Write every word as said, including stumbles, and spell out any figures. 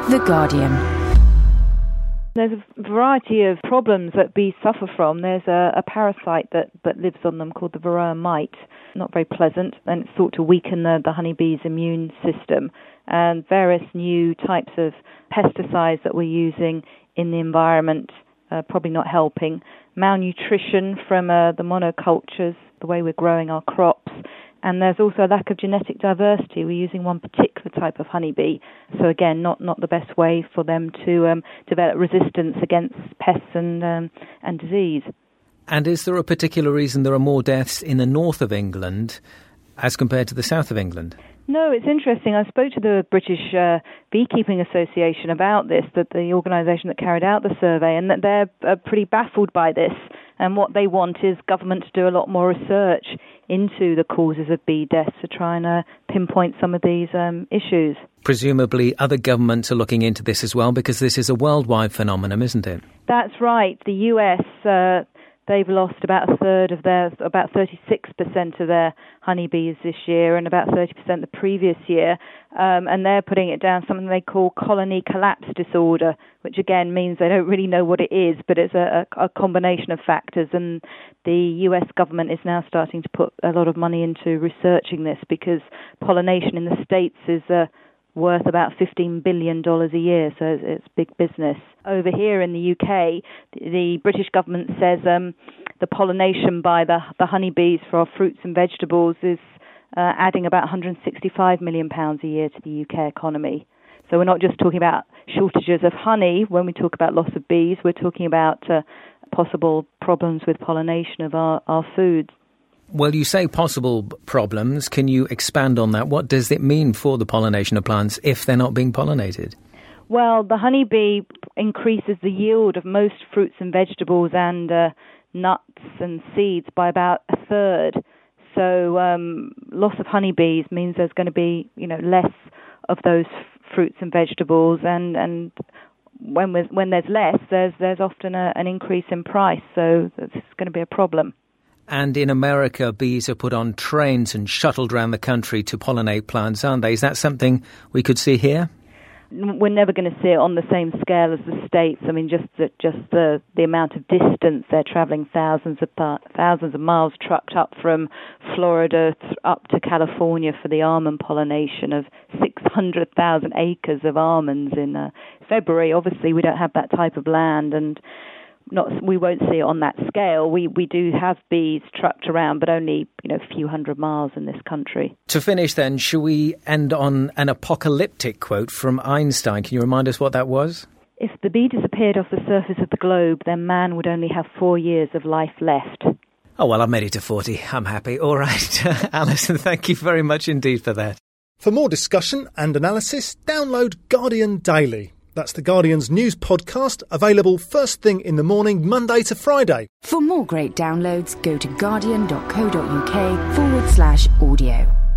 The Guardian. There's a variety of problems that bees suffer from. There's a, a parasite that, that lives on them called the varroa mite. Not very pleasant, and it's thought to weaken the, the honeybee's immune system. And various new types of pesticides that we're using in the environment uh, probably not helping. Malnutrition from uh, the monocultures, the way we're growing our crops. And there's also a lack of genetic diversity. We're using one particular type of honeybee. So again, not, not the best way for them to um, develop resistance against pests and um, and disease. And is there a particular reason there are more deaths in the north of England as compared to the south of England? No, it's interesting. I spoke to the British uh, Beekeeping Association about this, that the organisation that carried out the survey, and that they're uh, pretty baffled by this. And what they want is government to do a lot more research into the causes of bee deaths to try and uh, pinpoint some of these um, issues. Presumably other governments are looking into this as well, because this is a worldwide phenomenon, isn't it? That's right. The U S, uh, they've lost about a third of their, about thirty-six percent of their honeybees this year and about thirty percent the previous year. Um, and they're putting it down something they call colony collapse disorder, which again means they don't really know what it is, but it's a, a, a combination of factors. And the U S government is now starting to put a lot of money into researching this, because pollination in the States is uh, worth about fifteen billion dollars a year, so it's, it's big business. Over here in the U K, the, the British government says um, the pollination by the, the honeybees for our fruits and vegetables is uh, adding about one hundred sixty-five million pounds a year to the U K economy. So we're not just talking about shortages of honey. When we talk about loss of bees, we're talking about uh, possible problems with pollination of our, our foods. Well, you say possible problems. Can you expand on that? What does it mean for the pollination of plants if they're not being pollinated? Well, the honeybee increases the yield of most fruits and vegetables and uh, nuts and seeds by about a third. So um, loss of honeybees means there's going to be, you know, less of those f- fruits and vegetables, and and when when there's less, there's there's often a, an increase in price. So it's going to be a problem. And in America, bees are put on trains and shuttled around the country to pollinate plants, aren't they? Is that something we could see here? We're never going to see it on the same scale as the States. I mean, just the, just the, the amount of distance they're travelling, thousands of thousands of miles trucked up from Florida th- up to California for the almond pollination of six hundred thousand acres of almonds in uh, February. Obviously, we don't have that type of land, and Not, we won't see it on that scale. We we do have bees trucked around, but only, you know, a few hundred miles in this country. To finish then, shall we end on an apocalyptic quote from Einstein? Can you remind us what that was? If the bee disappeared off the surface of the globe, then man would only have four years of life left. Oh, well, I've made it to forty. I'm happy. All right. Alison, thank you very much indeed for that. For more discussion and analysis, download Guardian Daily. That's The Guardian's news podcast, available first thing in the morning, Monday to Friday. For more great downloads, go to guardian.co.uk forward slash audio.